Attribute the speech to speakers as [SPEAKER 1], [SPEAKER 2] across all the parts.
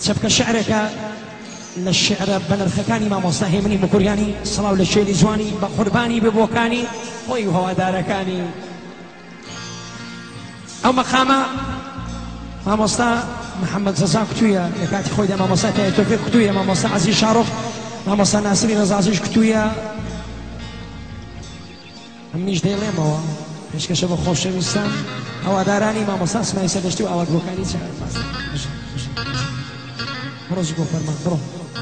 [SPEAKER 1] چەپکە شعرێکە لە شعرە بەنرخەکانی مامۆستا هێمنی بکوریانی سڵاو لە شێری جوانی بە قوربانی ببۆکانی خۆی و هەوادارەکانی ئەو مەقامە مامۆستا محەممەد زەزا کتویە لە کاتی خۆیدا مامۆستا تایتۆفێ کتویە مامۆستا عەزیز شارۆخ مامۆستا ناسری ڕەزازیش کتویە ئەمنیش دەیڵێمەوە پێشکەشە بە خۆشەویستان هەوادارانی مامۆستا ئەسمای سەردەشتی و ئاوەگۆکانی چاکە ڕۆژ بۆ فەرمان بڕۆ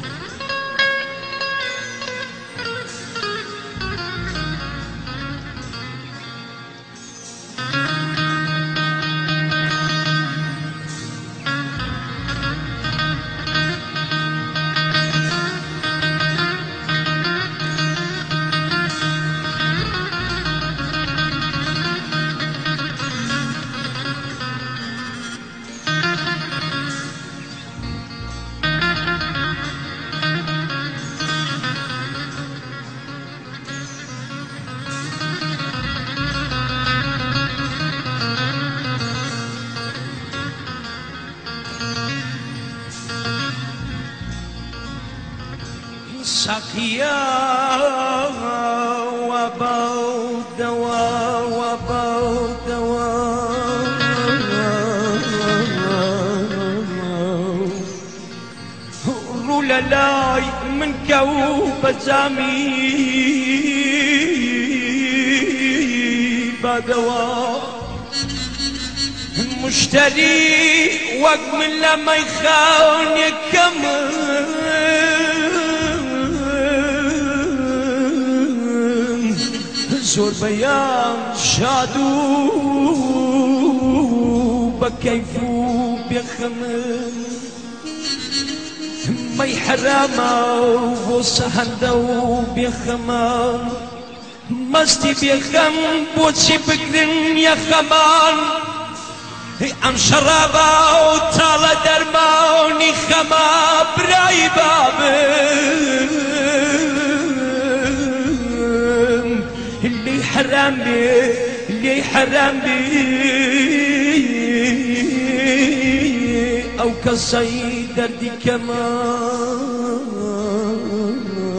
[SPEAKER 1] سقيا وبودوا رولا لاي من كوب زامي بدوا مشتري وقت من لما يخان يكمل زور بيان شادو بكيفو بيخمن ما يحرمه وصهندو بيخمن مستي بيخم بوتشي بكرن يا خمان ام شرابا وطالة درماني خما براي بابن اللي حرام بي او كالصيد دردي كمان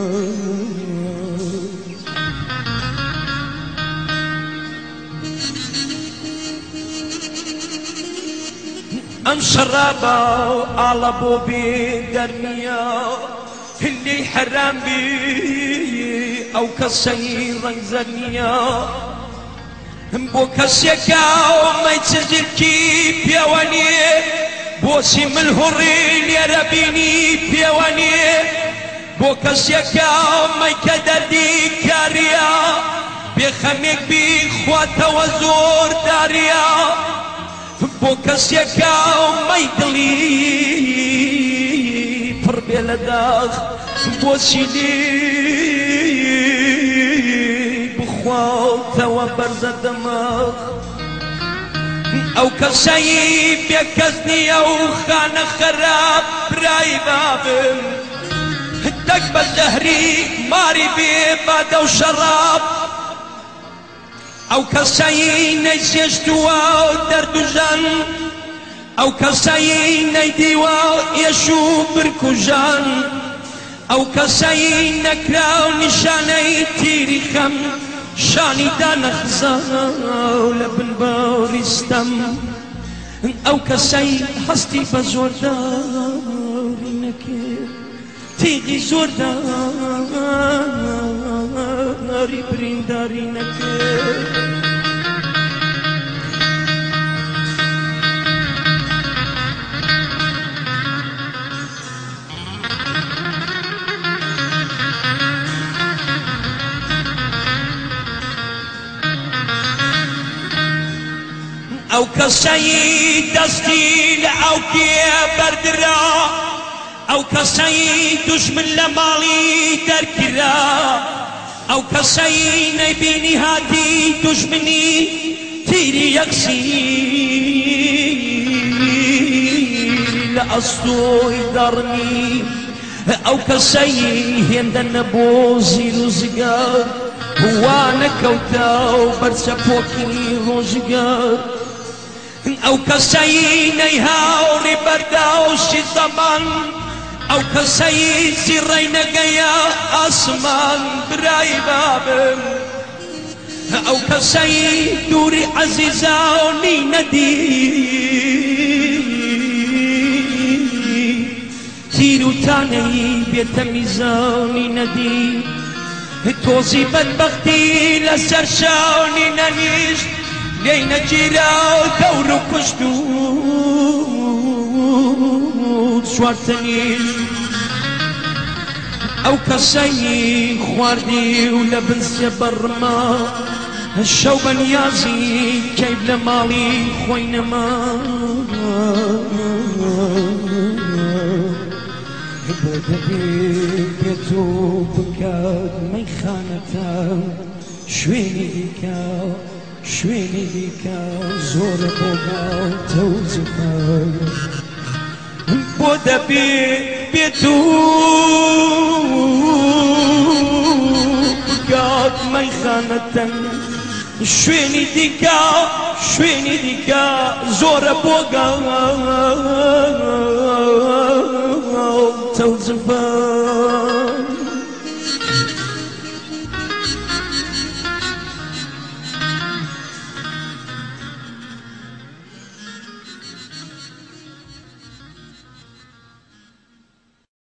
[SPEAKER 1] ام شرابا على بوبي درميا اللي حرام بي او كالصيد رنزنيا بو كسيكا وما يتسجل كي بيواني بوسي من الهرين يا ربيني بيواني بو كسيكا وما يكدردي كاريا بيخميك بيخواتا وزور داريا بو كسيكا وما يدلي فربي لداخ بوسي لي بخواتا وبرز الدماغ او كسيب يكزني او خان خراب براي بابن تقبل الدهري ماري بيباد او شراب او كسيين يسيشتوا درد جن او كسيين يديوا يشو بركجان او كسيين نكراو نشاني تيري خم شاني دانا خزاو لبن بارستم او كسي هستي بزور داري نكير تيغي زور داري برين داري نكير او كسي دستي او كي بردرا او كسي دشمن لمالي دركرا او كسي نبيني هاتي دشمني تيري يكسي لأصلو يدرني او كسي هندن بوزي رزقار وانا كوتاو برسبوكي رزقار او كسي نيهاوري برداو خۆشی زەمان ئەو کەسەی زیڕەی نەگەیە ئاسمان برای بابم ئەو کەسەی دووری عەزیزانی نەدی تیر و تانەی بێتە میزانی نەدی تۆزی بەدبەختی لەسەر شاونی نەنیشت لێی نەگیرا دەور و کوشت و چوارتەنیش ئەو کەسەی خواردی و لە بنسیە بەڕما شەو بەنیازی کەیب لە ماڵی خۆی نەما بۆ دەبێ بێت و بکات مەیخانەتە شوێنی دیکە شوێنی دیکە زۆرە بۆ گاوتە و جفەر بۆ دەبێ بێت و بکات مەیخانەتە شوێنی دیکە شوێنی دیکە زۆرە بۆ گاوتە و جفەر